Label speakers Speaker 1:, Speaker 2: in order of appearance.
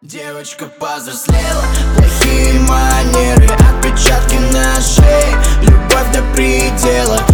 Speaker 1: Девочка повзрослела, плохие манеры, отпечатки на шее, любовь до предела.